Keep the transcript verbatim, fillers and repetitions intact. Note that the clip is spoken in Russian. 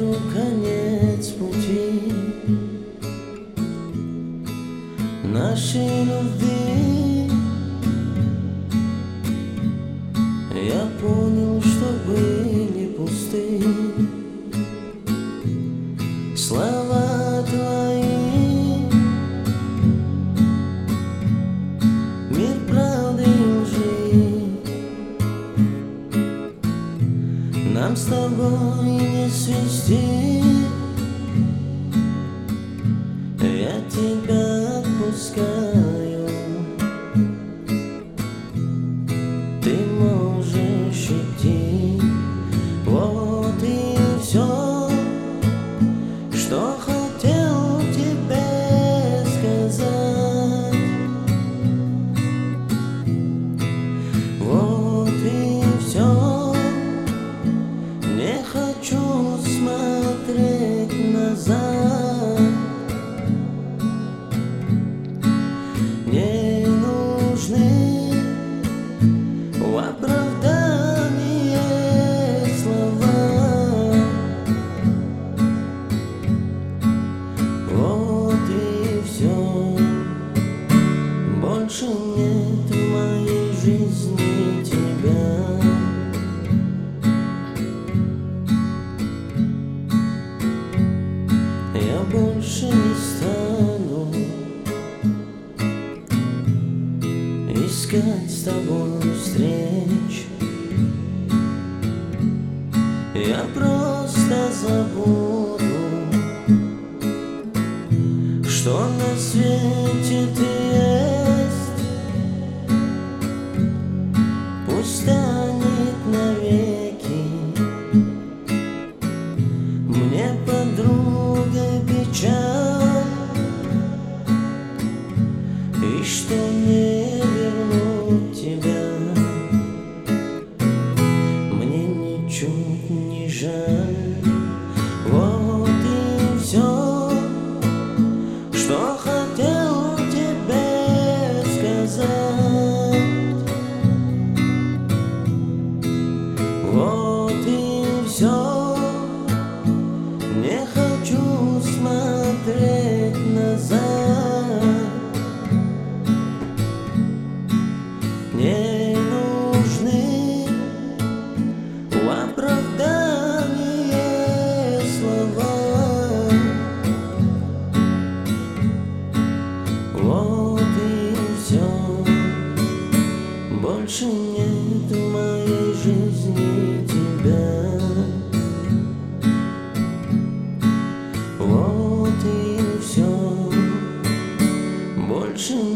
вижу конец пути нашей любви. Я понял, что были пусты слова твои. Мир правды и лжи нам с тобой не свести. Я тебя отпускаю, ты можешь идти. Вот и все, что хотел тебе сказать. Вот и все, не хочу смотреть назад. Не нужны в оправдание слова. Вот и все, больше нет в моей жизни тебя. Я больше не стану искать с тобой встреч. Я просто забуду, что на свете ты есть. Пусть станет навеки мне подругой печаль, и что не вернуть тебя мне ничуть не жаль. Вот и все, что хотел тебе сказать. Вот и все, не хочу смотреть назад. Не нужны в оправдание слова. Вот и все, больше нет в моей жизни тебя. Вот и все, больше нет.